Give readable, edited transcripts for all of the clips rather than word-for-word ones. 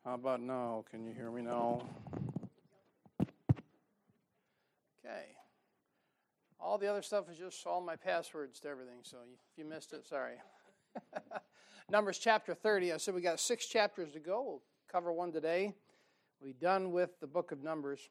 How about now? Can you hear me now? Okay. All the other stuff is just all my passwords to everything, so if you missed it, sorry. Numbers chapter 30. I said we got 6 chapters to go. We'll cover one today. We'll be done with the book of Numbers.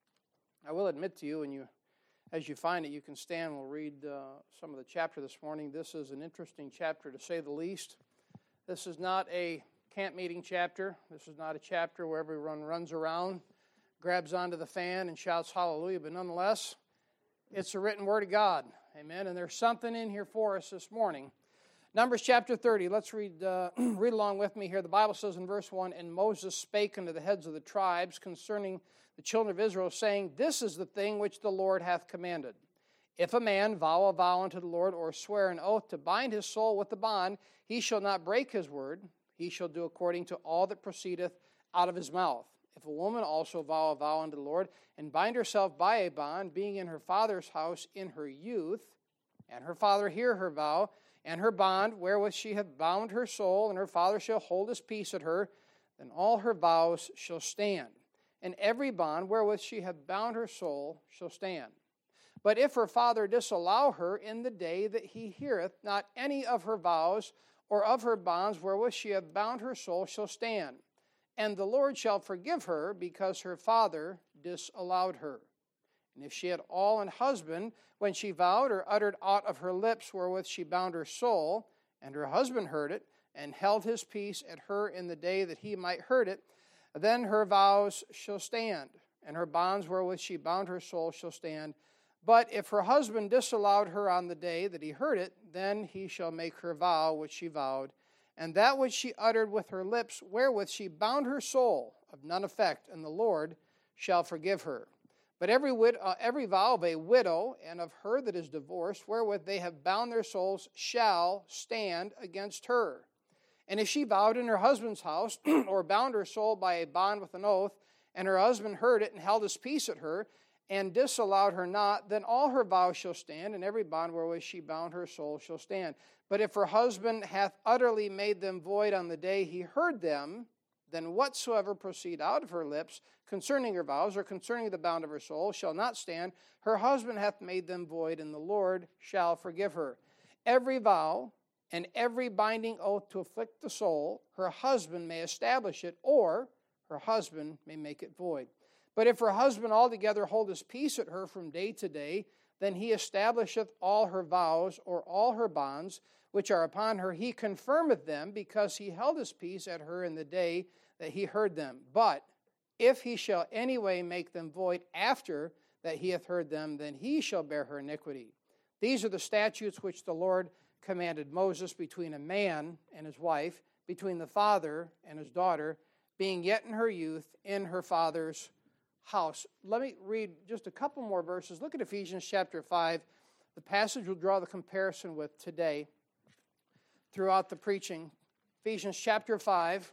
I will admit to you, as you find it, you can stand. We'll read some of the chapter this morning. This is an interesting chapter, to say the least. This is not a camp meeting chapter. This is not a chapter where everyone runs around, grabs onto the fan, and shouts hallelujah. But nonetheless, it's a written word of God. Amen. And there's something in here for us this morning. Numbers chapter 30. Let's read along with me here. The Bible says in verse 1, "And Moses spake unto the heads of the tribes concerning the children of Israel, saying, This is the thing which the Lord hath commanded. If a man vow a vow unto the Lord, or swear an oath to bind his soul with the bond, he shall not break his word. He shall do according to all that proceedeth out of his mouth. If a woman also vow a vow unto the Lord, and bind herself by a bond, being in her father's house in her youth, and her father hear her vow, and her bond, wherewith she hath bound her soul, and her father shall hold his peace at her, then all her vows shall stand. And every bond wherewith she hath bound her soul shall stand. But if her father disallow her in the day that he heareth, not any of her vows or of her bonds wherewith she hath bound her soul shall stand. And the Lord shall forgive her, because her father disallowed her. And if she had all an husband, when she vowed or uttered aught of her lips wherewith she bound her soul, and her husband heard it, and held his peace at her in the day that he might heard it, then her vows shall stand, and her bonds wherewith she bound her soul shall stand. But if her husband disallowed her on the day that he heard it, then he shall make her vow which she vowed, and that which she uttered with her lips, wherewith she bound her soul, of none effect, and the Lord shall forgive her. But every vow of a widow and of her that is divorced, wherewith they have bound their souls, shall stand against her. And if she vowed in her husband's house, or bound her soul by a bond with an oath, and her husband heard it and held his peace at her, and disallowed her not, then all her vows shall stand, and every bond wherewith she bound her soul shall stand. But if her husband hath utterly made them void on the day he heard them, then whatsoever proceed out of her lips concerning her vows, or concerning the bound of her soul, shall not stand. Her husband hath made them void, and the Lord shall forgive her. Every vow and every binding oath to afflict the soul, her husband may establish it, or her husband may make it void. But if her husband altogether hold his peace at her from day to day, then he establisheth all her vows, or all her bonds, which are upon her. He confirmeth them, because he held his peace at her in the day that he heard them. But if he shall any way make them void after that he hath heard them, then he shall bear her iniquity. These are the statutes which the Lord commanded Moses between a man and his wife, between the father and his daughter, being yet in her youth, in her father's house. Let me read just a couple more verses. Look at Ephesians chapter 5. The passage will draw the comparison with today throughout the preaching. Ephesians chapter 5,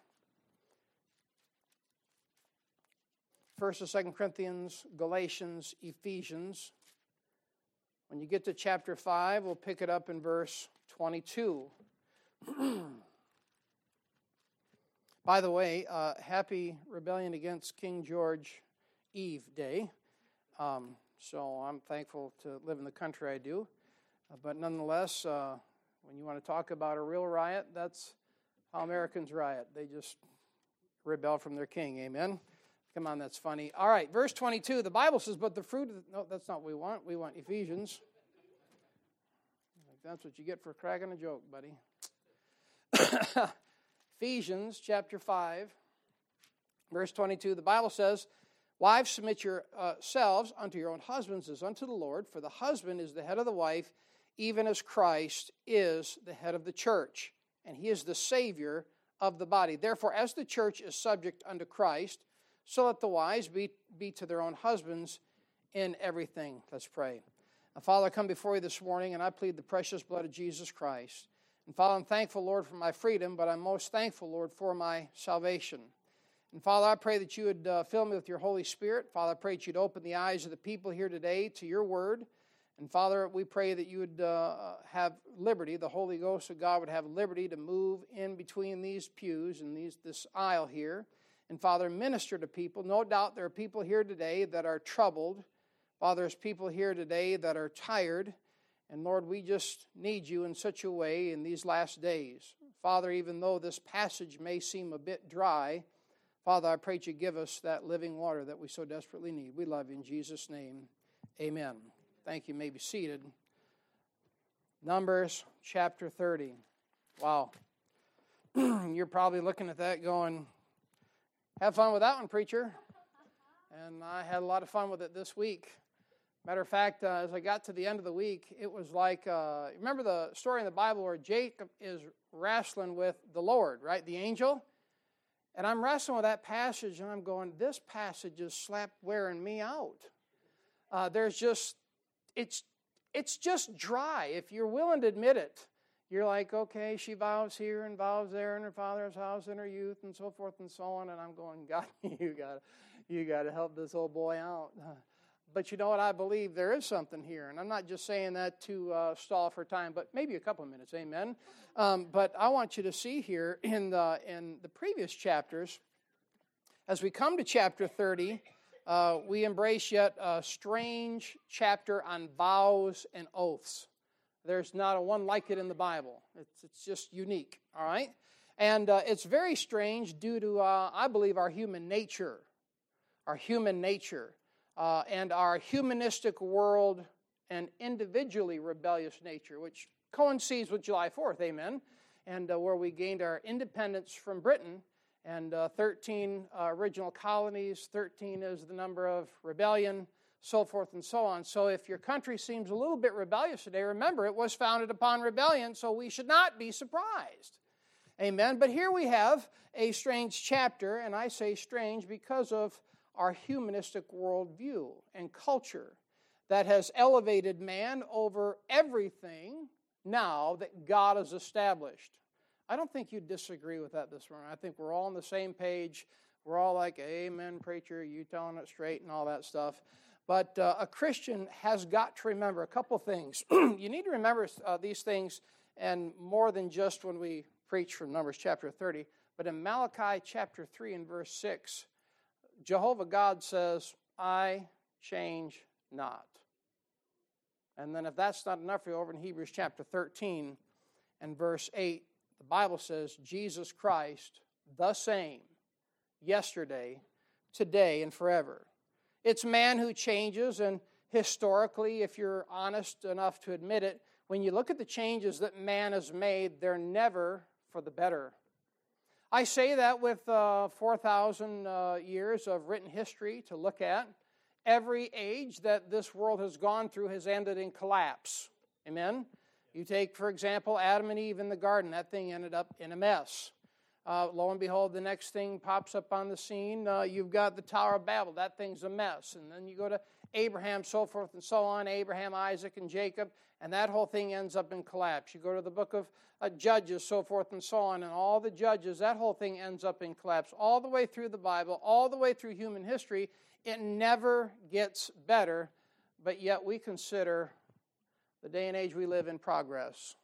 1st and 2nd Corinthians, Galatians, Ephesians. When you get to chapter 5, we'll pick it up in verse 22. By the way, happy Rebellion Against King George Eve Day. So I'm thankful to live in the country I do. But nonetheless, when you want to talk about a real riot, that's how Americans riot. They just rebel from their king. Amen? Come on, that's funny. All right, verse 22, the Bible says, but the fruit of the... No, that's not what we want. We want Ephesians. That's what you get for cracking a joke, buddy. Ephesians chapter 5, verse 22, the Bible says, Wives, submit yourselves unto your own husbands as unto the Lord, for the husband is the head of the wife, even as Christ is the head of the church, and he is the Savior of the body. Therefore, as the church is subject unto Christ, so let the wives be to their own husbands in everything. Let's pray. Father, I come before you this morning, and I plead the precious blood of Jesus Christ. And Father, I'm thankful, Lord, for my freedom, but I'm most thankful, Lord, for my salvation. And Father, I pray that you would fill me with your Holy Spirit. Father, I pray that you'd open the eyes of the people here today to your word. And Father, we pray that you would have liberty, the Holy Ghost of God would have liberty to move in between these pews and this aisle here. And Father, minister to people. No doubt there are people here today that are troubled. Father, there's people here today that are tired. And Lord, we just need you in such a way in these last days. Father, even though this passage may seem a bit dry, Father, I pray that you give us that living water that we so desperately need. We love you in Jesus' name. Amen. Thank you. You may be seated. Numbers chapter 30. Wow. You're probably looking at that going, have fun with that one, preacher. And I had a lot of fun with it this week. Matter of fact, as I got to the end of the week, it was like, remember the story in the Bible where Jacob is wrestling with the Lord, right? The angel. And I'm wrestling with that passage, and I'm going, this passage is slap wearing me out. It's just dry. If you're willing to admit it, you're like, okay, she vows here and vows there in her father's house in her youth and so forth and so on. And I'm going, God, you got to help this old boy out. But you know what? I believe there is something here. And I'm not just saying that to stall for time, but maybe a couple of minutes. Amen. But I want you to see here in the previous chapters, as we come to chapter 30, we embrace yet a strange chapter on vows and oaths. There's not a one like it in the Bible. It's just unique, all right? And it's very strange due to, I believe, our human nature. And our humanistic world and individually rebellious nature, which coincides with July 4th, amen, and where we gained our independence from Britain, and 13 original colonies, 13 is the number of rebellion, so forth and so on. So if your country seems a little bit rebellious today, remember it was founded upon rebellion, so we should not be surprised. Amen. But here we have a strange chapter, and I say strange because of our humanistic worldview and culture that has elevated man over everything now that God has established. I don't think you disagree with that this morning. I think we're all on the same page. We're all like, amen, preacher, you telling it straight and all that stuff. But a Christian has got to remember a couple things. You need to remember these things, and more than just when we preach from Numbers chapter 30, but in Malachi chapter 3 and verse 6, Jehovah God says, I change not. And then if that's not enough for you, over in Hebrews chapter 13 and verse 8, the Bible says, Jesus Christ, the same, yesterday, today, and forever. It's man who changes, and historically, if you're honest enough to admit it, when you look at the changes that man has made, they're never for the better. I say that with 4,000 years of written history to look at. Every age that this world has gone through has ended in collapse. Amen? You take, for example, Adam and Eve in the garden. That thing ended up in a mess. Lo and behold, the next thing pops up on the scene. You've got the Tower of Babel. That thing's a mess. And then you go to Abraham, so forth and so on, Abraham, Isaac, and Jacob, and that whole thing ends up in collapse. You go to the book of Judges, so forth and so on, and all the judges, that whole thing ends up in collapse. All the way through the Bible, all the way through human history, it never gets better, but yet we consider the day and age we live in progress.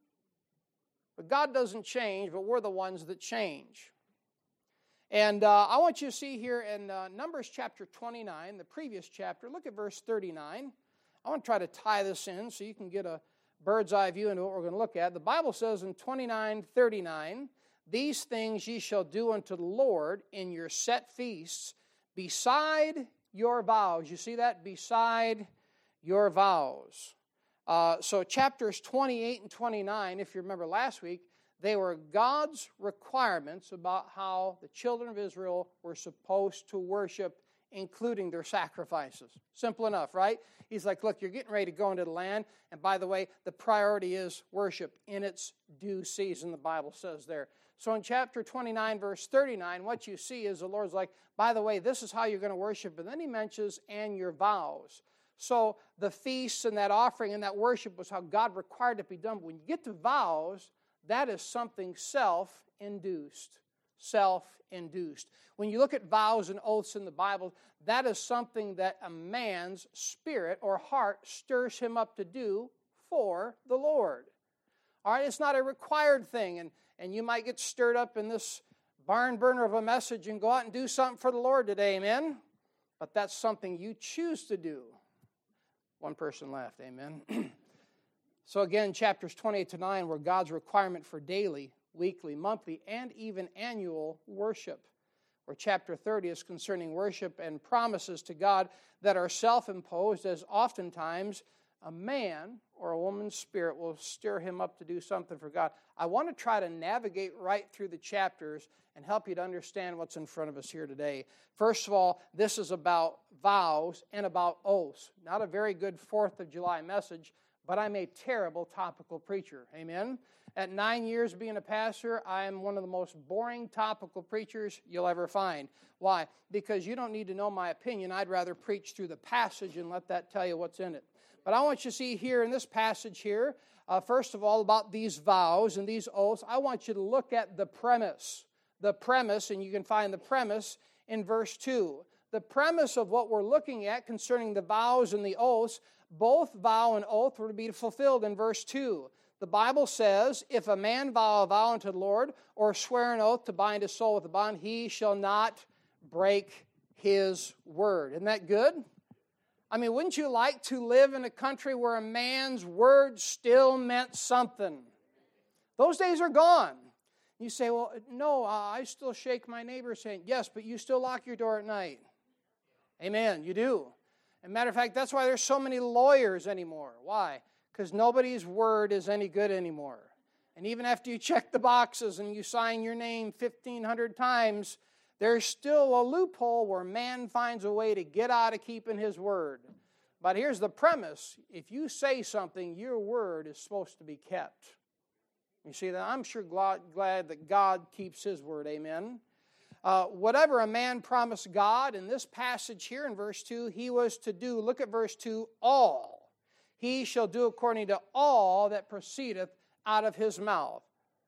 But God doesn't change, but we're the ones that change. And I want you to see here in Numbers chapter 29, the previous chapter, look at verse 39. I want to try to tie this in so you can get a bird's eye view into what we're going to look at. The Bible says in 29:39, these things ye shall do unto the Lord in your set feasts, beside your vows. You see that? Beside your vows. So chapters 28 and 29, if you remember last week, they were God's requirements about how the children of Israel were supposed to worship, including their sacrifices. Simple enough, right? He's like, look, you're getting ready to go into the land, and by the way, the priority is worship in its due season, the Bible says there. So in chapter 29, verse 39, what you see is the Lord's like, by the way, this is how you're going to worship. And then he mentions, and your vows. So the feasts and that offering and that worship was how God required it to be done. But when you get to vows, that is something self-induced. Self-induced. When you look at vows and oaths in the Bible, that is something that a man's spirit or heart stirs him up to do for the Lord. All right, it's not a required thing, and you might get stirred up in this barn burner of a message and go out and do something for the Lord today, amen? But that's something you choose to do. One person laughed, amen. So again, chapters 28 to 9 were God's requirement for daily, weekly, monthly, and even annual worship. Where chapter 30 is concerning worship and promises to God that are self-imposed, as oftentimes a man or a woman's spirit will stir him up to do something for God. I want to try to navigate right through the chapters and help you to understand what's in front of us here today. First of all, this is about vows and about oaths. Not a very good 4th of July message, but I'm a terrible topical preacher. Amen? At 9 years being a pastor, I am one of the most boring topical preachers you'll ever find. Why? Because you don't need to know my opinion. I'd rather preach through the passage and let that tell you what's in it. But I want you to see here in this passage here, first of all, about these vows and these oaths, I want you to look at the premise. The premise, and you can find the premise in verse 2. The premise of what we're looking at concerning the vows and the oaths, both vow and oath were to be fulfilled in verse 2. The Bible says, if a man vow a vow unto the Lord, or swear an oath to bind his soul with a bond, he shall not break his word. Isn't that good? I mean, wouldn't you like to live in a country where a man's word still meant something? Those days are gone. You say, well, no, I still shake my neighbor's hand. Yes, but you still lock your door at night. Amen, you do. As a matter of fact, that's why there's so many lawyers anymore. Why? Because nobody's word is any good anymore. And even after you check the boxes and you sign your name 1,500 times, there's still a loophole where man finds a way to get out of keeping his word. But here's the premise. If you say something, your word is supposed to be kept. You see that? I'm sure glad that God keeps his word. Amen. Whatever a man promised God, in this passage here in verse 2, he was to do, look at verse 2, all. He shall do according to all that proceedeth out of his mouth.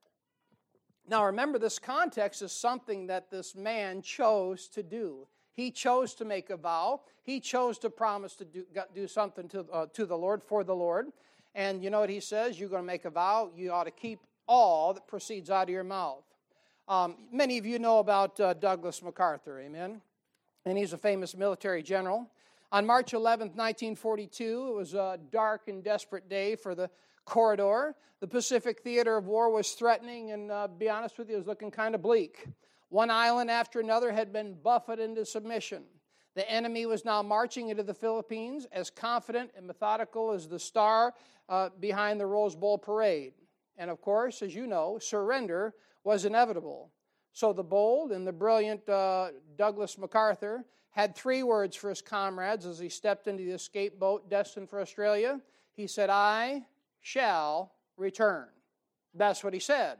Now remember, this context is something that this man chose to do. He chose to make a vow. He chose to promise to do something to the Lord, for the Lord. And you know what he says? You're going to make a vow. You ought to keep all that proceeds out of your mouth. Many of you know about Douglas MacArthur, amen? And he's a famous military general. On March 11th, 1942, it was a dark and desperate day for the corridor. The Pacific theater of war was threatening, and to be honest with you, it was looking kind of bleak. One island after another had been buffeted into submission. The enemy was now marching into the Philippines as confident and methodical as the star behind the Rose Bowl parade. And of course, as you know, surrender was inevitable. So the bold and the brilliant Douglas MacArthur had 3 words for his comrades as he stepped into the escape boat destined for Australia. He said, I shall return. That's what he said.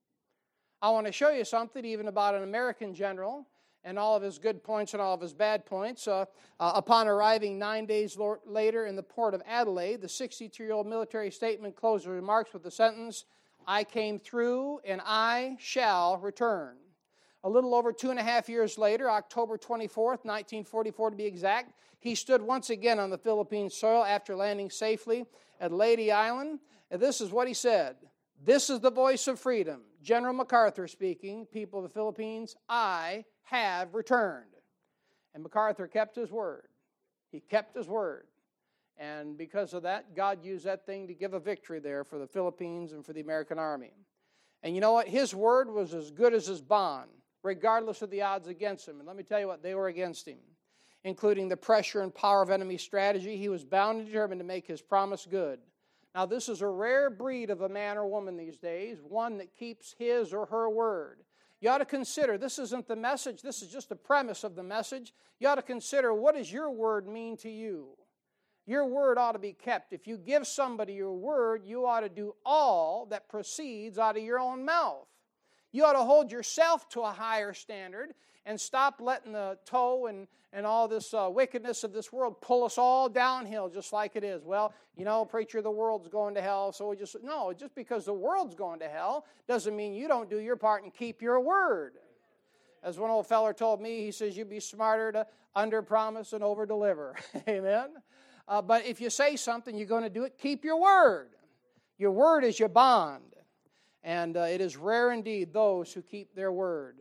I want to show you something even about an American general and all of his good points and all of his bad points. Upon arriving 9 days later in the port of Adelaide, the 62-year-old military statement closed his remarks with the sentence, I came through and I shall return. A little over 2.5 years later, October 24th, 1944 to be exact, he stood once again on the Philippine soil after landing safely at Leyte Island. And this is what he said. This is the voice of freedom. General MacArthur speaking, people of the Philippines, I have returned. And MacArthur kept his word. He kept his word. And because of that, God used that thing to give a victory there for the Philippines and for the American Army. And you know what? His word was as good as his bond, regardless of the odds against him. And let me tell you what, they were against him, including the pressure and power of enemy strategy. He was bound and determined to make his promise good. Now, this is a rare breed of a man or woman these days, one that keeps his or her word. You ought to consider, this isn't the message, this is just the premise of the message. You ought to consider, what does your word mean to you? Your word ought to be kept. If you give somebody your word, you ought to do all that proceeds out of your own mouth. You ought to hold yourself to a higher standard and stop letting the toe and all this wickedness of this world pull us all downhill just like it is. Well, you know, preacher, the world's going to hell, so just because the world's going to hell doesn't mean you don't do your part and keep your word. As one old feller told me, he says, you'd be smarter to under-promise and over-deliver. Amen? But if you say something, you're going to do it, keep your word. Your word is your bond. And it is rare indeed those who keep their word.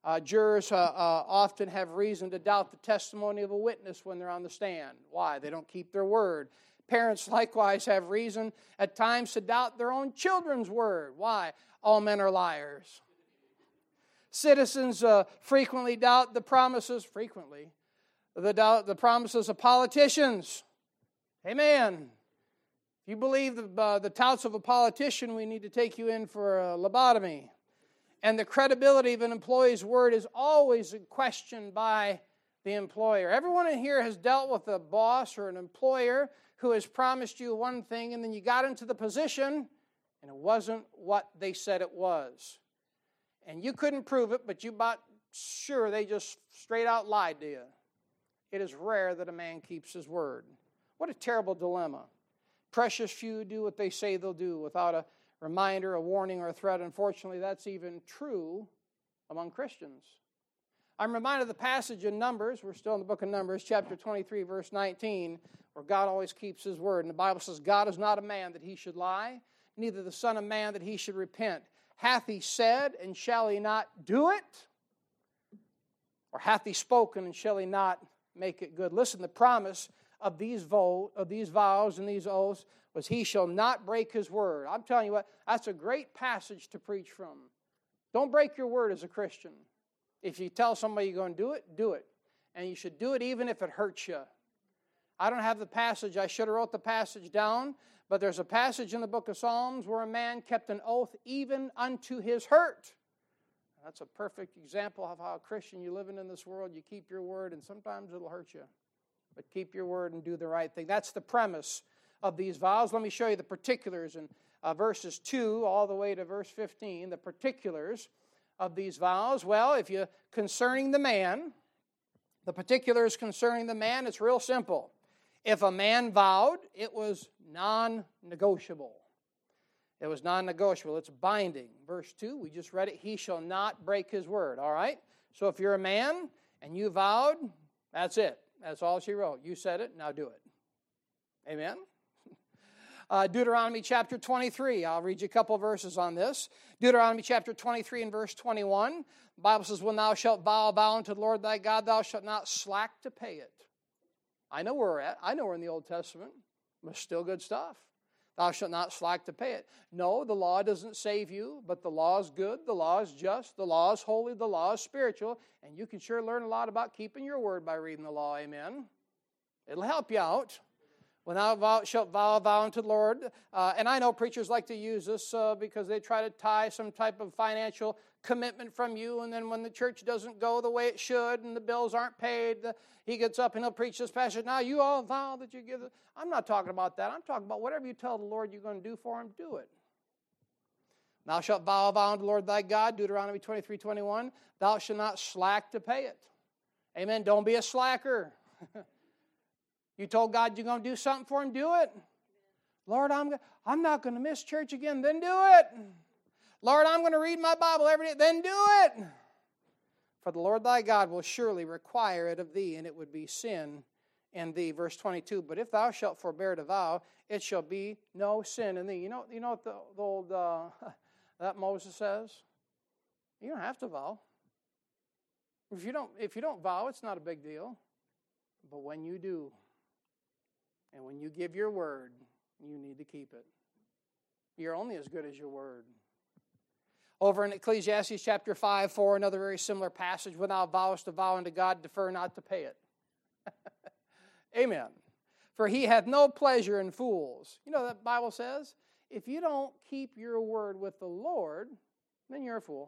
Jurors often have reason to doubt the testimony of a witness when they're on the stand. Why? They don't keep their word. Parents likewise have reason at times to doubt their own children's word. Why? All men are liars. Citizens frequently doubt the promises, the promises of politicians. Amen. If you believe the touts of a politician, we need to take you in for a lobotomy. And the credibility of an employee's word is always questioned by the employer. Everyone in here has dealt with a boss or an employer who has promised you one thing, and then you got into the position, and it wasn't what they said it was. And you couldn't prove it, but you about sure they just straight out lied to you. It is rare that a man keeps his word. What a terrible dilemma. Precious few do what they say they'll do without a reminder, a warning, or a threat. Unfortunately, that's even true among Christians. I'm reminded of the passage in Numbers. We're still in the book of Numbers, chapter 23, verse 19, where God always keeps his word. And the Bible says, God is not a man that he should lie, neither the son of man that he should repent. Hath he said, and shall he not do it? Or hath he spoken, and shall he not make it good? Listen, the promise of these vows and these oaths was he shall not break his word. I'm telling you what, that's a great passage to preach from. Don't break your word as a Christian. If you tell somebody you're going to do it, do it. And you should do it even if it hurts you. I don't have the passage. I should have wrote the passage down. But there's a passage in the book of Psalms where a man kept an oath even unto his hurt. That's a perfect example of how a Christian, you living in this world, you keep your word, and sometimes it'll hurt you. But keep your word and do the right thing. That's the premise of these vows. Let me show you the particulars in verses 2 all the way to verse 15. The particulars of these vows. Well, concerning the man, the particulars concerning the man, it's real simple. If a man vowed, it was non-negotiable. It was non-negotiable. It's binding. Verse 2, we just read it. He shall not break his word. All right? So if you're a man and you vowed, that's it. That's all she wrote. You said it, now do it. Amen? Deuteronomy chapter 23. I'll read you a couple verses on this. Deuteronomy chapter 23 and verse 21. The Bible says, when thou shalt vow a vow unto the Lord thy God, thou shalt not slack to pay it. I know where we're at. I know we're in the Old Testament. But still good stuff. Thou shalt not slack to pay it. No, the law doesn't save you, but the law is good, the law is just, the law is holy, the law is spiritual, and you can sure learn a lot about keeping your word by reading the law, amen? It'll help you out. When thou shalt vow a vow unto the Lord, and I know preachers like to use this because they try to tie some type of financial commitment from you, and then when the church doesn't go the way it should and the bills aren't paid, he gets up and he'll preach this passage. Now you all vow that you give. I'm not talking about that. I'm talking about whatever you tell the Lord you're going to do for him, do it. Thou shalt vow a vow unto the Lord thy God, Deuteronomy 23:21. Thou shalt not slack to pay it. Amen. Don't be a slacker. You told God you're going to do something for him, do it. Lord, I'm not going to miss church again, then do it. Lord, I'm going to read my Bible every day, then do it. For the Lord thy God will surely require it of thee, and it would be sin in thee. Verse 22, but if thou shalt forbear to vow, it shall be no sin in thee. You know what the old that Moses says? You don't have to vow. If you don't vow, it's not a big deal. But when you do, and when you give your word, you need to keep it. You're only as good as your word. Over in Ecclesiastes chapter 5:4, another very similar passage, when thou vowest a vow unto God, defer not to pay it. Amen. For he hath no pleasure in fools. You know that Bible says, if you don't keep your word with the Lord, then you're a fool.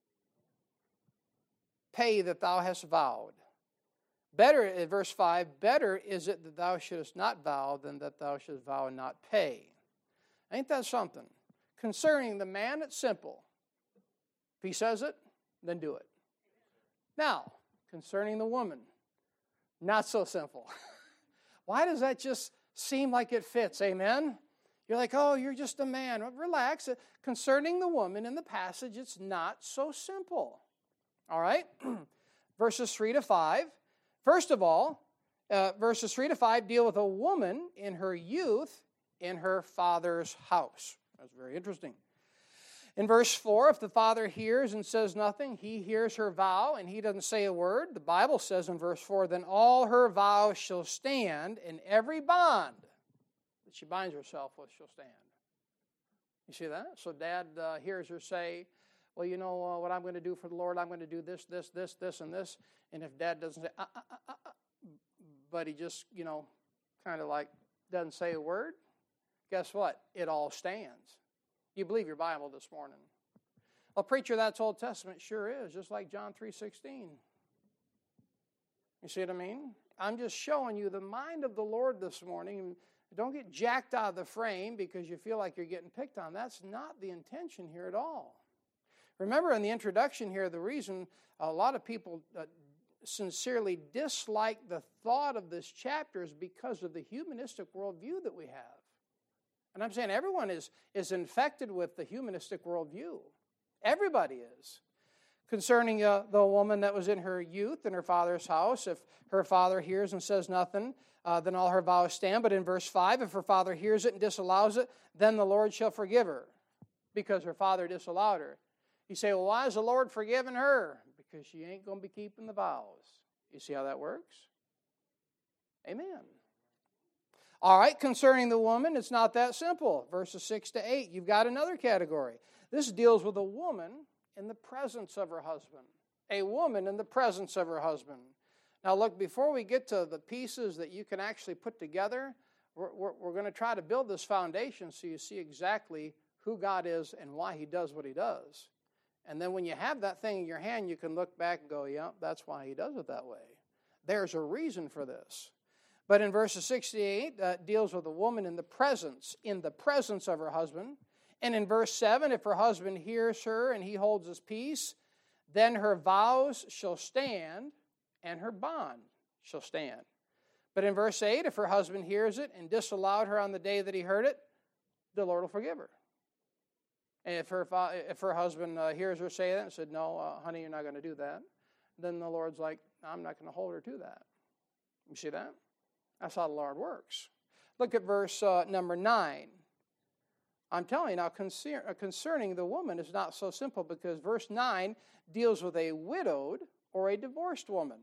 Pay that thou hast vowed. Better, in verse 5, better is it that thou shouldest not vow than that thou shouldest vow and not pay. Ain't that something? Concerning the man, it's simple. If he says it, then do it. Now, concerning the woman, not so simple. Why does that just seem like it fits? Amen? You're like, oh, you're just a man. Well, relax. Concerning the woman in the passage, it's not so simple. All right? Verses 3 to 5. First of all, verses 3 to 5 deal with a woman in her youth in her father's house. That's very interesting. In verse 4, if the father hears and says nothing, he hears her vow and he doesn't say a word. The Bible says in verse 4, then all her vows shall stand, and every bond that she binds herself with shall stand. You see that? So dad hears her say, well, you know what I'm going to do for the Lord, I'm going to do this, this, this, this, and this. And if dad doesn't say, but he just, kind of like doesn't say a word, guess what? It all stands. You believe your Bible this morning. Well, preacher, that's Old Testament. Sure is, just like John 3:16. You see what I mean? I'm just showing you the mind of the Lord this morning. Don't get jacked out of the frame because you feel like you're getting picked on. That's not the intention here at all. Remember in the introduction here, the reason a lot of people sincerely dislike the thought of this chapter is because of the humanistic worldview that we have. And I'm saying everyone is infected with the humanistic worldview. Everybody is. Concerning the woman that was in her youth in her father's house, if her father hears and says nothing, then all her vows stand. But in verse 5, if her father hears it and disallows it, then the Lord shall forgive her, because her father disallowed her. You say, well, why is the Lord forgiving her? Because she ain't going to be keeping the vows. You see how that works? Amen. All right, concerning the woman, it's not that simple. Verses 6 to 8, you've got another category. This deals with a woman in the presence of her husband. A woman in the presence of her husband. Now look, before we get to the pieces that you can actually put together, we're going to try to build this foundation so you see exactly who God is and why He does what He does. And then when you have that thing in your hand, you can look back and go, yeah, that's why He does it that way. There's a reason for this. But in verses 68, deals with a woman in the presence of her husband. And in verse 7, if her husband hears her and he holds his peace, then her vows shall stand and her bond shall stand. But in verse 8, if her husband hears it and disallowed her on the day that he heard it, the Lord will forgive her. And if her husband hears her say that and said, no, honey, you're not going to do that, then the Lord's like, I'm not going to hold her to that. You see that? That's how the Lord works. Look at verse number 9. I'm telling you now, concerning the woman is not so simple, because verse 9 deals with a widowed or a divorced woman.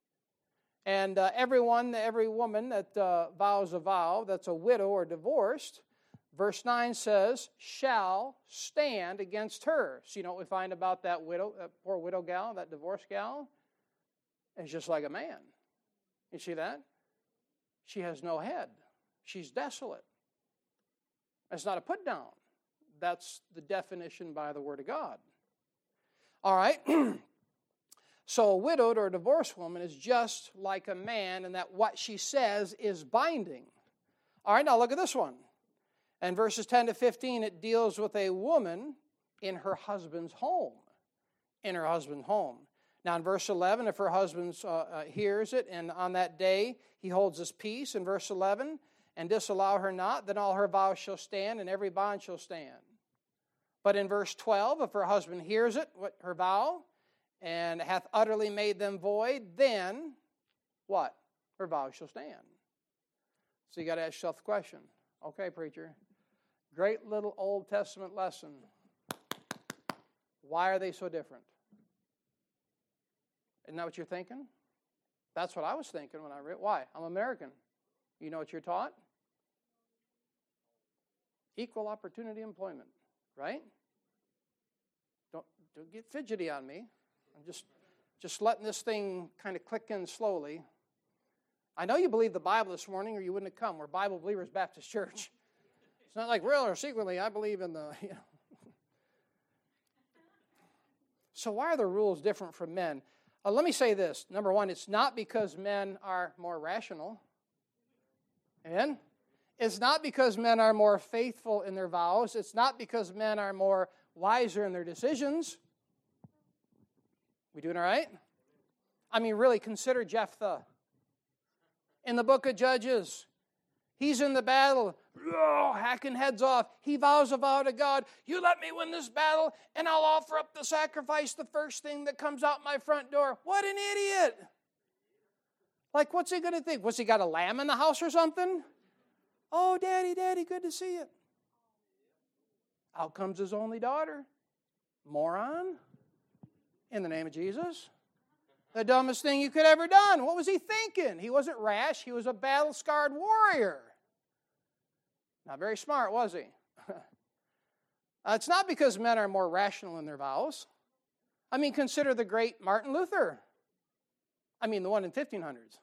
And every woman that vows a vow that's a widow or divorced, verse 9 says, shall stand against her. So you know what we find about that widow, that poor widow gal, that divorced gal? It's just like a man. You see that? She has no head. She's desolate. That's not a put down. That's the definition by the Word of God. All right. So a widowed or divorced woman is just like a man in that what she says is binding. All right, now look at this one. In verses 10 to 15, it deals with a woman in her husband's home. In her husband's home. Now in verse 11, if her husband hears it, and on that day he holds his peace, in verse 11, and disallow her not, then all her vows shall stand, and every bond shall stand. But in verse 12, if her husband hears it, her vow, and hath utterly made them void, then what? Her vow shall stand. So you got to ask yourself the question. Okay, preacher, great little Old Testament lesson. Why are they so different? Isn't that what you're thinking? That's what I was thinking when I read. Why? I'm American. You know what you're taught? Equal opportunity employment, right? Don't get fidgety on me. I'm just letting this thing kind of click in slowly. I know you believe the Bible this morning, or you wouldn't have come. We're Bible Believers Baptist Church. It's not like real or secretly, I believe in the, So why are the rules different from men? Let me say this. Number one, it's not because men are more rational. Amen? It's not because men are more faithful in their vows. It's not because men are more wiser in their decisions. We doing all right? I mean, really, consider Jephthah. In the book of Judges, he's in the battle, hacking heads off. He vows a vow to God, you let me win this battle, and I'll offer up the sacrifice the first thing that comes out my front door. What an idiot. Like, what's he going to think? What's he got, a lamb in the house or something? Oh, Daddy, good to see you. Out comes his only daughter. Moron. In the name of Jesus. The dumbest thing you could ever done. What was he thinking? He wasn't rash. He was a battle-scarred warrior. Not very smart, was he? It's not because men are more rational in their vows. I mean, consider the great Martin Luther. I mean, the one in 1500s.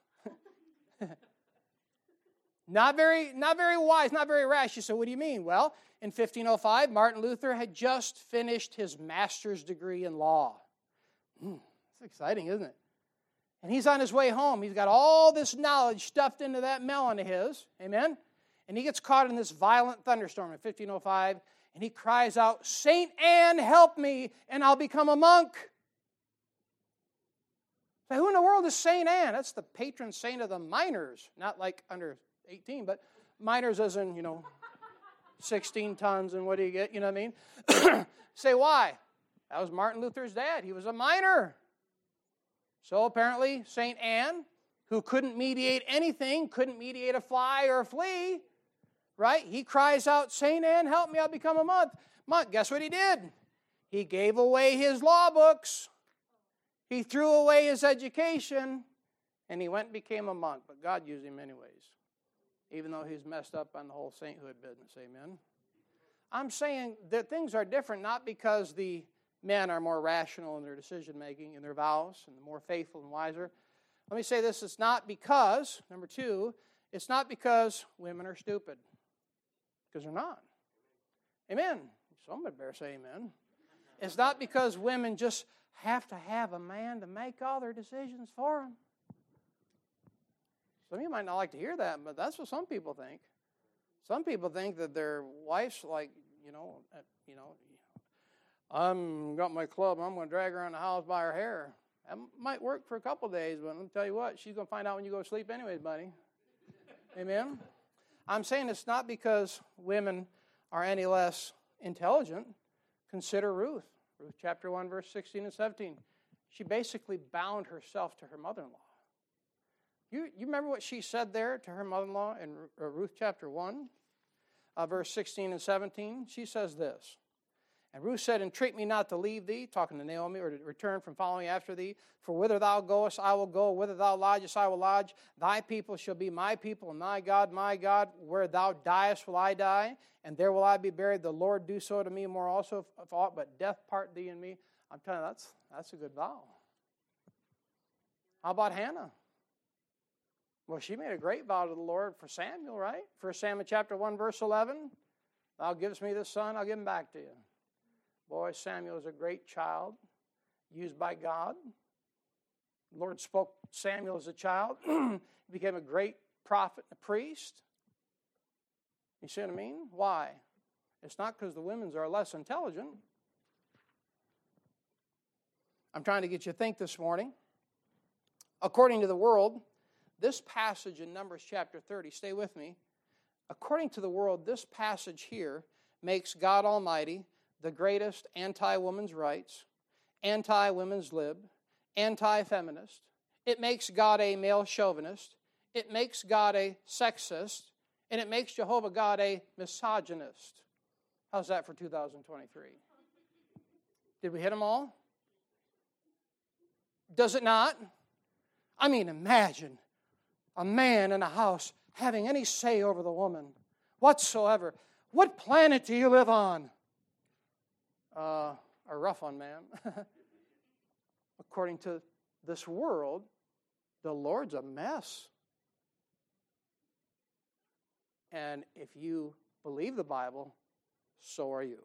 Not very wise, not very rash. You say, what do you mean? Well, in 1505, Martin Luther had just finished his master's degree in law. It's exciting, isn't it? And he's on his way home. He's got all this knowledge stuffed into that melon of his. Amen? And he gets caught in this violent thunderstorm in 1505, and he cries out, Saint Anne, help me, and I'll become a monk. So who in the world is Saint Anne? That's the patron saint of the miners. Not like under 18, but miners as in, 16 tons, and what do you get? You know what I mean? Say, why? That was Martin Luther's dad. He was a miner. So apparently, St. Anne, who couldn't mediate anything, couldn't mediate a fly or a flea, right? He cries out, St. Anne, help me, I'll become a monk. Guess what he did? He gave away his law books. He threw away his education, and he went and became a monk. But God used him anyways, even though he's messed up on the whole sainthood business. Amen? I'm saying that things are different, not because the men are more rational in their decision-making, in their vows, and more faithful and wiser. Let me say this, it's not because, number two, it's not because women are stupid. Because they're not. Amen. Somebody better say amen. It's not because women just have to have a man to make all their decisions for them. Some of you might not like to hear that, but that's what some people think. Some people think that their wife's like, I'm got my club, I'm going to drag her around the house by her hair. That might work for a couple of days, but let me tell you what, she's going to find out when you go to sleep anyways, buddy. Amen? I'm saying it's not because women are any less intelligent. Consider Ruth. Ruth chapter 1, verse 16 and 17. She basically bound herself to her mother-in-law. You remember what she said there to her mother-in-law in Ruth chapter 1, verse 16 and 17? She says this. And Ruth said, entreat me not to leave thee, talking to Naomi, or to return from following after thee. For whither thou goest, I will go. Whither thou lodgest, I will lodge. Thy people shall be my people, and thy God, my God. Where thou diest, will I die, and there will I be buried. The Lord do so to me more also, if aught but death part thee and me. I'm telling you, that's a good vow. How about Hannah? Well, she made a great vow to the Lord for Samuel, right? 1 Samuel chapter 1, verse 11. Thou givest me this son, I'll give him back to you. Boy, Samuel is a great child used by God. The Lord spoke to Samuel as a child. He became a great prophet and a priest. You see what I mean? Why? It's not because the women are less intelligent. I'm trying to get you to think this morning. According to the world, this passage in Numbers chapter 30, stay with me. According to the world, this passage here makes God Almighty the greatest anti-women's rights, anti-women's lib, anti-feminist. It makes God a male chauvinist. It makes God a sexist. And it makes Jehovah God a misogynist. How's that for 2023? Did we hit them all? Does it not? I mean, imagine a man in a house having any say over the woman whatsoever. What planet do you live on? A rough one, man. According to this world, the Lord's a mess. And if you believe the Bible, so are you.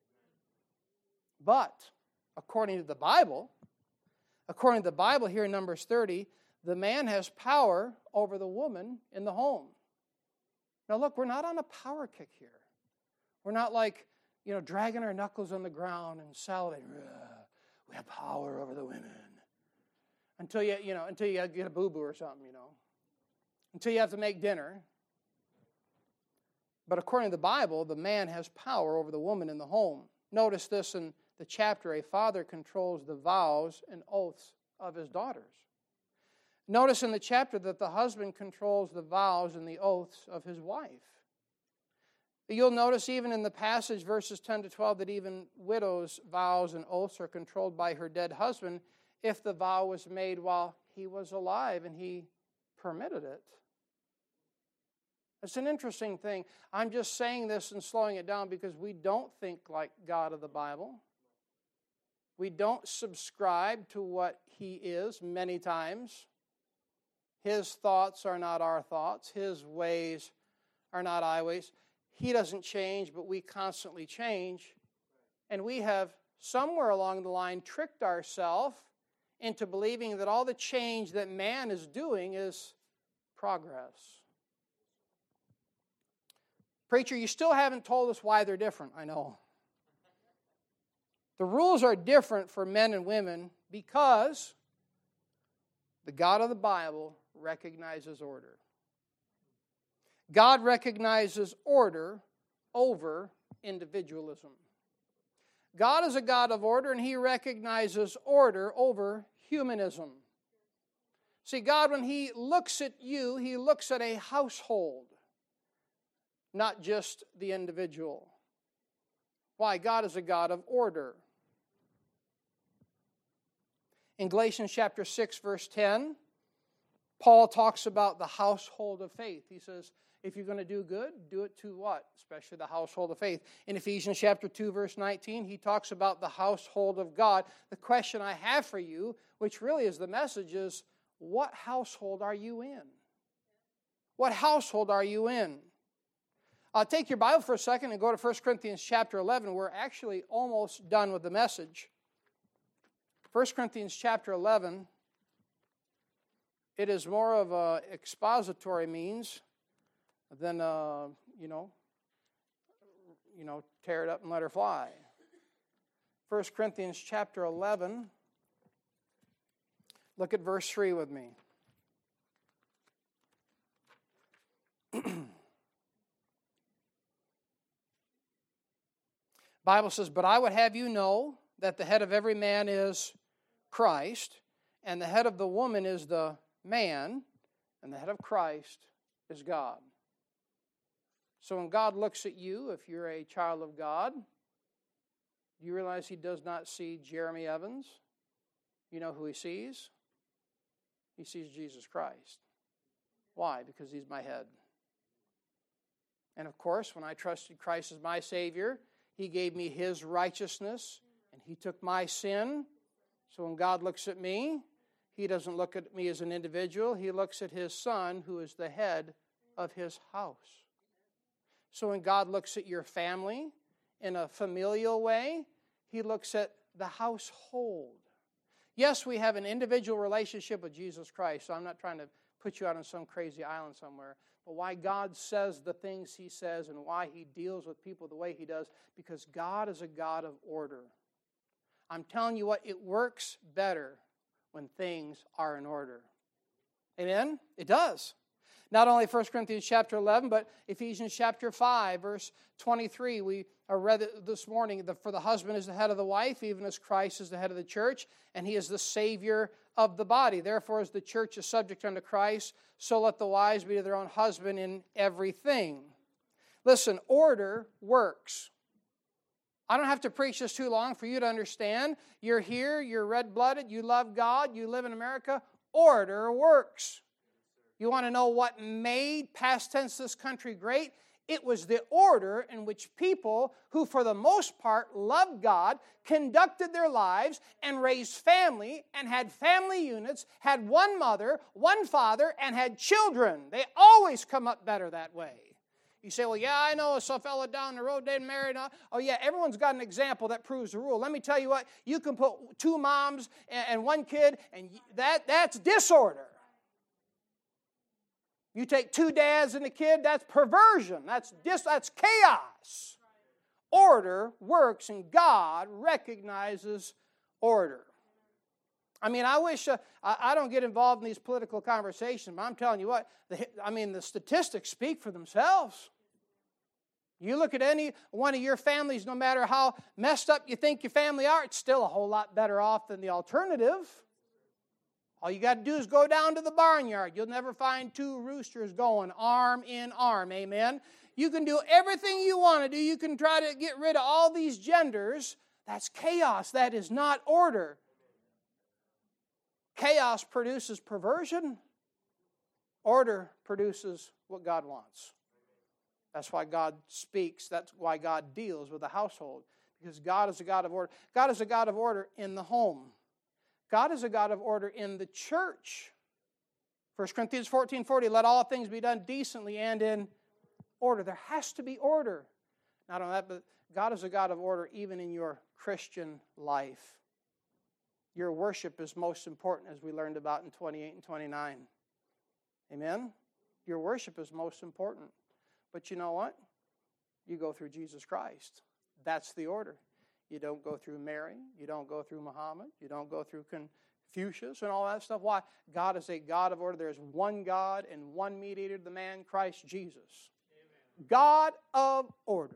But, according to the Bible here in Numbers 30, the man has power over the woman in the home. Now look, we're not on a power kick here. We're not like, dragging our knuckles on the ground and salivating. We have power over the women. Until you get a boo-boo or something, Until you have to make dinner. But according to the Bible, the man has power over the woman in the home. Notice this in the chapter, a father controls the vows and oaths of his daughters. Notice in the chapter that the husband controls the vows and the oaths of his wife. You'll notice even in the passage, verses 10 to 12, that even widows' vows and oaths are controlled by her dead husband if the vow was made while he was alive and he permitted it. It's an interesting thing. I'm just saying this and slowing it down because we don't think like God of the Bible. We don't subscribe to what He is many times. His thoughts are not our thoughts. His ways are not our ways. He doesn't change, but we constantly change. And we have somewhere along the line tricked ourselves into believing that all the change that man is doing is progress. Preacher, you still haven't told us why they're different. I know. The rules are different for men and women because the God of the Bible recognizes order. God recognizes order over individualism. God is a God of order, and He recognizes order over humanism. See, God, when He looks at you, He looks at a household, not just the individual. Why? God is a God of order. In Galatians chapter 6, verse 10, Paul talks about the household of faith. He says, if you're going to do good, do it to what? Especially the household of faith. In Ephesians chapter 2, verse 19, he talks about the household of God. The question I have for you, which really is the message, is what household are you in? What household are you in? Take your Bible for a second and go to 1 Corinthians chapter 11. We're actually almost done with the message. 1 Corinthians chapter 11, it is more of an expository means than, tear it up and let her fly. 1 Corinthians chapter 11, look at verse 3 with me. Bible says, but I would have you know that the head of every man is Christ, and the head of the woman is the man, and the head of Christ is God. So when God looks at you, if you're a child of God, do you realize He does not see Jeremy Evans? You know who He sees? He sees Jesus Christ. Why? Because He's my head. And of course, when I trusted Christ as my Savior, He gave me His righteousness, and He took my sin. So when God looks at me, He doesn't look at me as an individual. He looks at His Son, who is the head of His house. So when God looks at your family in a familial way, He looks at the household. Yes, we have an individual relationship with Jesus Christ, so I'm not trying to put you out on some crazy island somewhere. But why God says the things He says and why He deals with people the way He does, because God is a God of order. I'm telling you what, it works better when things are in order. Amen? It does. Not only 1 Corinthians chapter 11, but Ephesians chapter 5, verse 23. We read it this morning, for the husband is the head of the wife, even as Christ is the head of the church, and He is the Savior of the body. Therefore, as the church is subject unto Christ, so let the wives be to their own husband in everything. Listen, order works. I don't have to preach this too long for you to understand. You're here, you're red-blooded, you love God, you live in America. Order works. You want to know what made, past tense, this country great? It was the order in which people who, for the most part, loved God, conducted their lives and raised family and had family units, had one mother, one father, and had children. They always come up better that way. You say, well, yeah, I know a fella down the road, they married. Oh, yeah, everyone's got an example that proves the rule. Let me tell you what, you can put two moms and one kid, and that's disorder. You take two dads and a kid, that's perversion. That's chaos. Order works, and God recognizes order. I mean, I wish I don't get involved in these political conversations, but I'm telling you what, the statistics speak for themselves. You look at any one of your families, no matter how messed up you think your family are, it's still a whole lot better off than the alternative. All you got to do is go down to the barnyard. You'll never find two roosters going arm in arm, amen? You can do everything you want to do. You can try to get rid of all these genders. That's chaos. That is not order. Chaos produces perversion. Order produces what God wants. That's why God speaks. That's why God deals with the household. Because God is a God of order. God is a God of order in the home. God is a God of order in the church. 1 Corinthians 14:40, let all things be done decently and in order. There has to be order. Not only that, but God is a God of order even in your Christian life. Your worship is most important, as we learned about in 28 and 29. Amen? Your worship is most important. But you know what? You go through Jesus Christ. That's the order. You don't go through Mary. You don't go through Muhammad. You don't go through Confucius and all that stuff. Why? God is a God of order. There is one God and one mediator, the man Christ Jesus. Amen. God of order.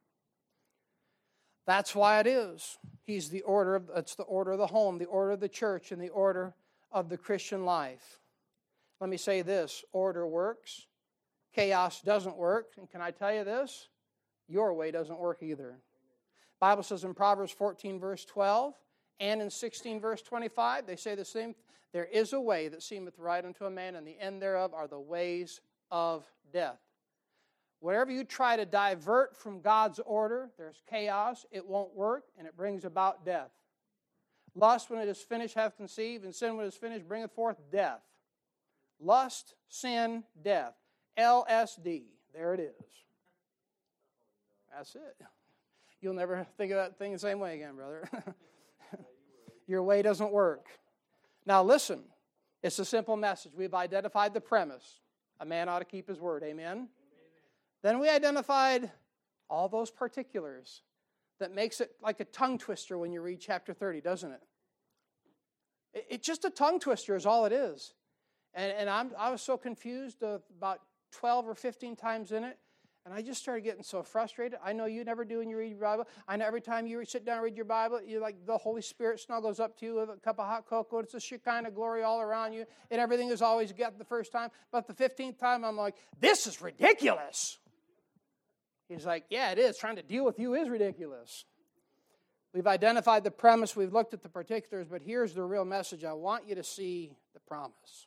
That's why it is. He's the order. It's the order of the home, the order of the church, and the order of the Christian life. Let me say this. Order works. Chaos doesn't work. And can I tell you this? Your way doesn't work either. The Bible says in Proverbs 14, verse 12, and in 16, verse 25, they say the same. There is a way that seemeth right unto a man, and the end thereof are the ways of death. Wherever you try to divert from God's order, there's chaos, it won't work, and it brings about death. Lust, when it is finished, hath conceived, and sin, when it is finished, bringeth forth death. Lust, sin, death. LSD. There it is. That's it. You'll never think of that thing the same way again, brother. Your way doesn't work. Now listen, it's a simple message. We've identified the premise. A man ought to keep his word. Amen? Then we identified all those particulars that makes it like a tongue twister when you read chapter 30, doesn't it? It's just a tongue twister is all it is. And I was so confused about 12 or 15 times in it, and I just started getting so frustrated. I know you never do when you read your Bible. I know every time you sit down and read your Bible, you like the Holy Spirit snuggles up to you with a cup of hot cocoa. It's a Shekinah glory all around you, and everything is always get the first time. But the 15th time, I'm like, this is ridiculous. He's like, yeah, it is. Trying to deal with you is ridiculous. We've identified the premise. We've looked at the particulars, but here's the real message. I want you to see the promise.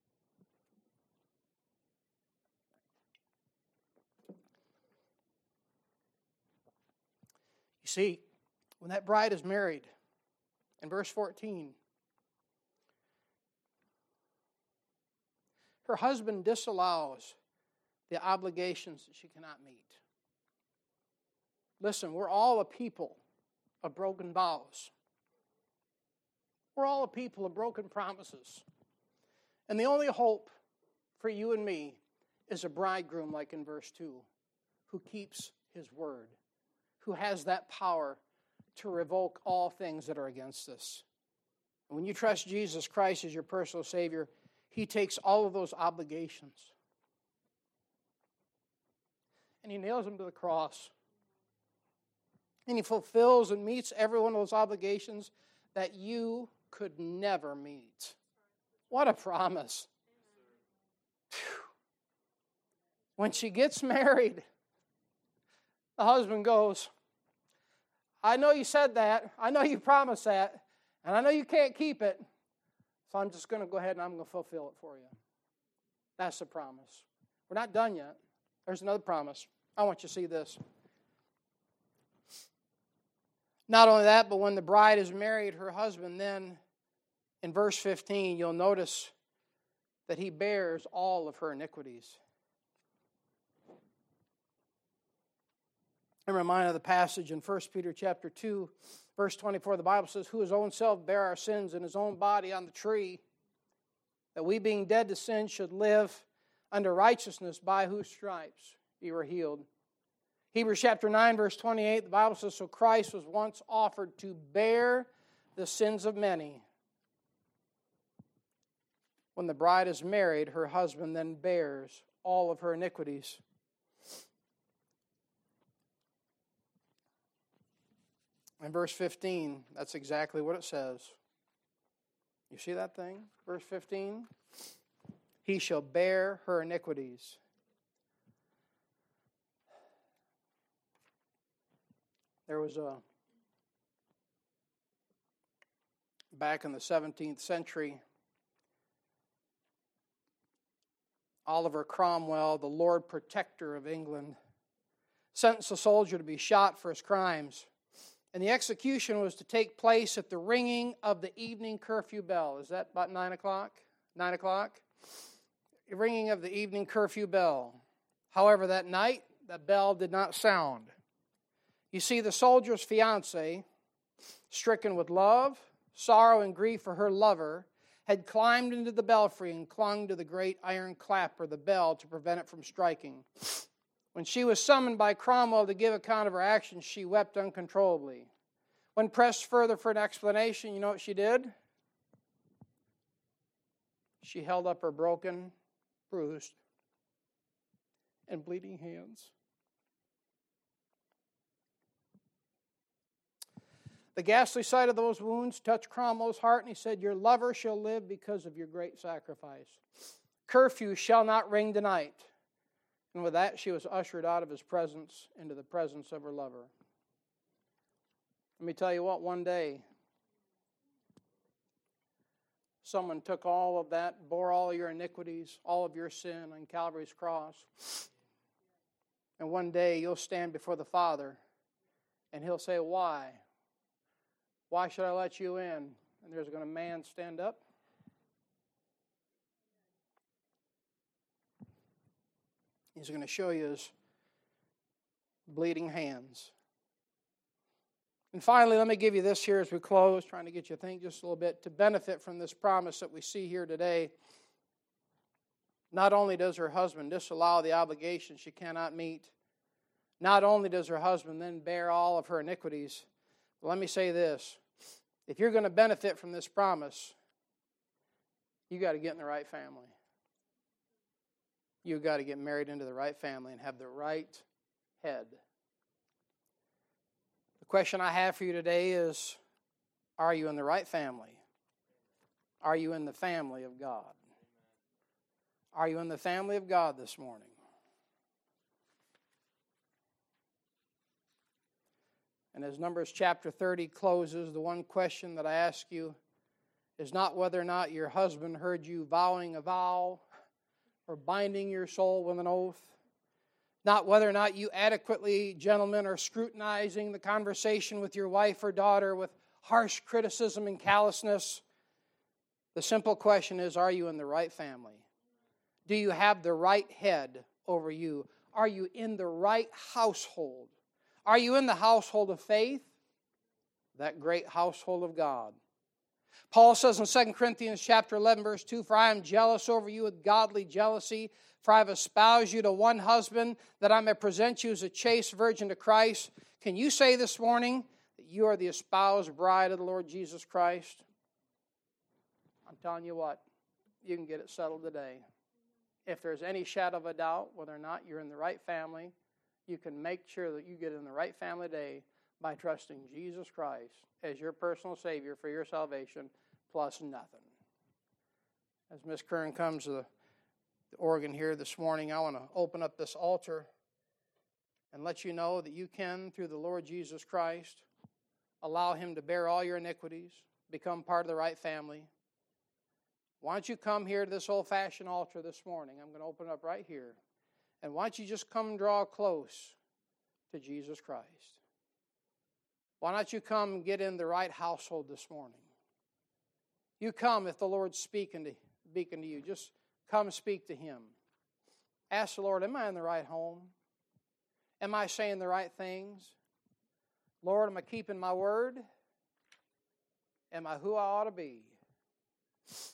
You see, when that bride is married, in verse 14, her husband disallows the obligations that she cannot meet. Listen, we're all a people of broken vows. We're all a people of broken promises. And the only hope for you and me is a bridegroom, like in verse 2, who keeps his word, who has that power to revoke all things that are against us. And when you trust Jesus Christ as your personal Savior, He takes all of those obligations and He nails them to the cross. And He fulfills and meets every one of those obligations that you could never meet. What a promise. When she gets married, the husband goes, I know you said that, I know you promised that, and I know you can't keep it, so I'm just going to go ahead and I'm going to fulfill it for you. That's the promise. We're not done yet. There's another promise. I want you to see this. Not only that, but when the bride is married, her husband then, in verse 15, you'll notice that he bears all of her iniquities. I'm reminded of the passage in 1 Peter chapter 2, verse 24. The Bible says, who his own self bare our sins in his own body on the tree, that we being dead to sin should live unto righteousness, by whose stripes ye were healed. Hebrews chapter 9, verse 28, the Bible says, so Christ was once offered to bear the sins of many. When the bride is married, her husband then bears all of her iniquities. In verse 15, that's exactly what it says. You see that thing? Verse 15. He shall bear her iniquities. There was back in the 17th century, Oliver Cromwell, the Lord Protector of England, sentenced a soldier to be shot for his crimes. And the execution was to take place at the ringing of the evening curfew bell. Is that about 9 o'clock? 9 o'clock? The ringing of the evening curfew bell. However, that night, the bell did not sound. You see, the soldier's fiancée, stricken with love, sorrow, and grief for her lover, had climbed into the belfry and clung to the great iron clapper, the bell, to prevent it from striking. When she was summoned by Cromwell to give account of her actions, she wept uncontrollably. When pressed further for an explanation, you know what she did? She held up her broken, bruised, and bleeding hands. The ghastly sight of those wounds touched Cromwell's heart, and he said, "Your lover shall live because of your great sacrifice. Curfew shall not ring tonight." And with that, she was ushered out of his presence into the presence of her lover. Let me tell you what, one day, someone took all of that, bore all your iniquities, all of your sin on Calvary's cross. And one day you'll stand before the Father, and He'll say, "Why? Why should I let you in?" And there's going to a man stand up. He's going to show you his bleeding hands. And finally, let me give you this here as we close, trying to get you to think just a little bit, to benefit from this promise that we see here today. Not only does her husband disallow the obligation she cannot meet, not only does her husband then bear all of her iniquities, but let me say this. If you're going to benefit from this promise, you got to get in the right family. You've got to get married into the right family and have the right head. The question I have for you today is, are you in the right family? Are you in the family of God? Are you in the family of God this morning? And as Numbers chapter 30 closes, the one question that I ask you is not whether or not your husband heard you vowing a vow or binding your soul with an oath, not whether or not you adequately, gentlemen, are scrutinizing the conversation with your wife or daughter with harsh criticism and callousness. The simple question is, are you in the right family? Do you have the right head over you? Are you in the right household? Are you in the household of faith? That great household of God. Paul says in 2 Corinthians chapter 11, verse 2, "For I am jealous over you with godly jealousy, for I have espoused you to one husband, that I may present you as a chaste virgin to Christ." Can you say this morning that you are the espoused bride of the Lord Jesus Christ? I'm telling you what, you can get it settled today. If there's any shadow of a doubt whether or not you're in the right family, you can make sure that you get in the right family today by trusting Jesus Christ as your personal Savior for your salvation, plus nothing. As Miss Kern comes to the organ here this morning, I want to open up this altar and let you know that you can, through the Lord Jesus Christ, allow Him to bear all your iniquities, become part of the right family. Why don't you come here to this old-fashioned altar this morning? I'm going to open it up right here. And why don't you just come and draw close to Jesus Christ? Why don't you come and get in the right household this morning? You come if the Lord's speaking to you. Just come speak to Him. Ask the Lord, am I in the right home? Am I saying the right things? Lord, am I keeping my word? Am I who I ought to be?